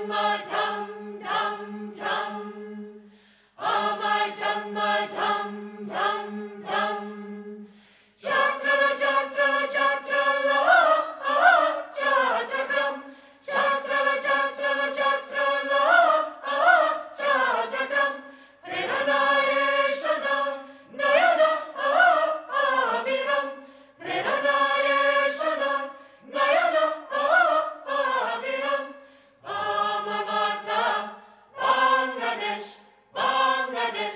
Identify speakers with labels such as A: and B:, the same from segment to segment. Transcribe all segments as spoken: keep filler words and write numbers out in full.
A: Jamma dham dham dham. Amar Jamma dham dham dham. Jatra jatra jatra la jatrakam. Jatra jatra jatra la jatrakam. Preranayeshana nayana amiram. Preranayeshana nayana amiram. Amar Mata, Bangladesh, Bangladesh,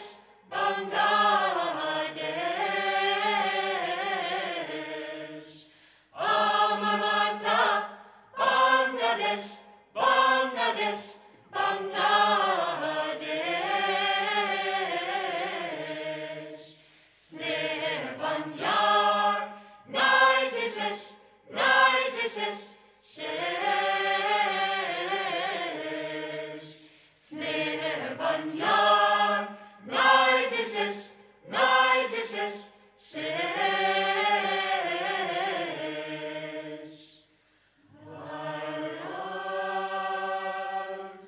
A: Bangladesh. Amar Mata, Bangladesh, Bangladesh, Bangladesh. Sneher Banyar, Nijishesh, Nijishesh, Shesh. Sneher Banyar, Nijishesh, Nijishesh, Shesh. Bharat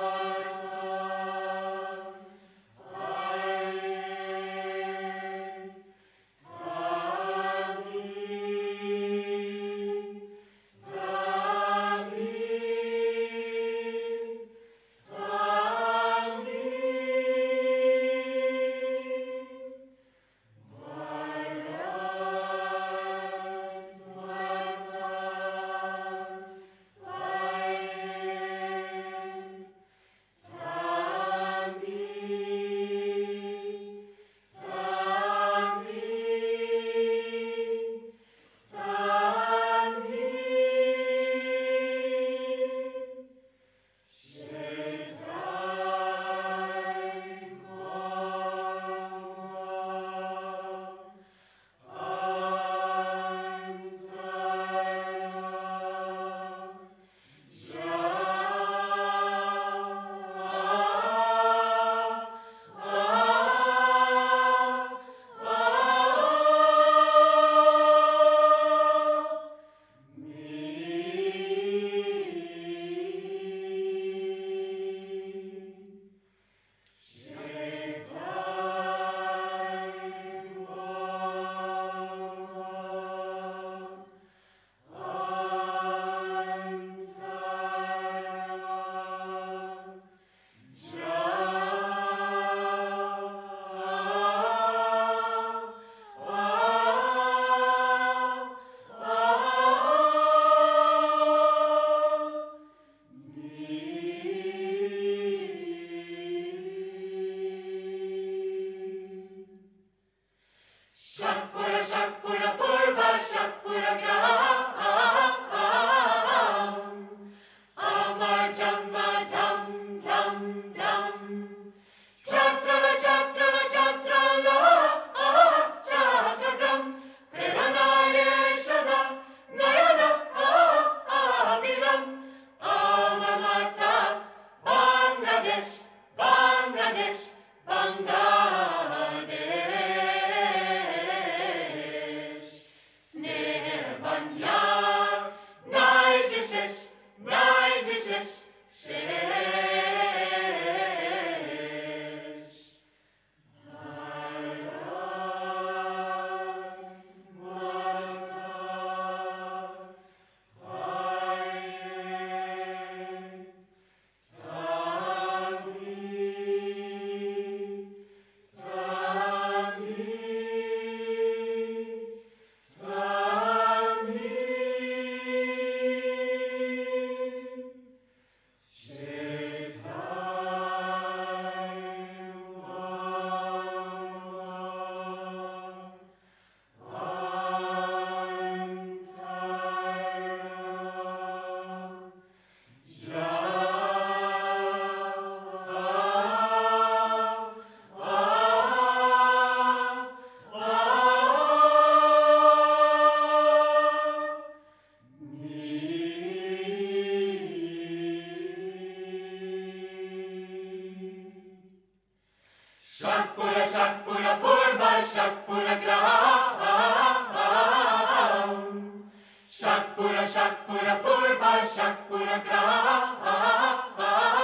A: Mata, Satpura Satpura Purba Satpura Gram. Amar Jamma dham dham dham. Jatra jatra jatra la jatrakam. Preranayeshana nayana amiram. Amar Mata, Bangladesh, Bangladesh, Bangladesh. Sneher Banyar, Nijishesh, Nijishesh, Shesh. Bharat Satpura Satpura Purba Satpura Gram. Sat Shakpura, Shakpura, Purva, Shakpura, Graha.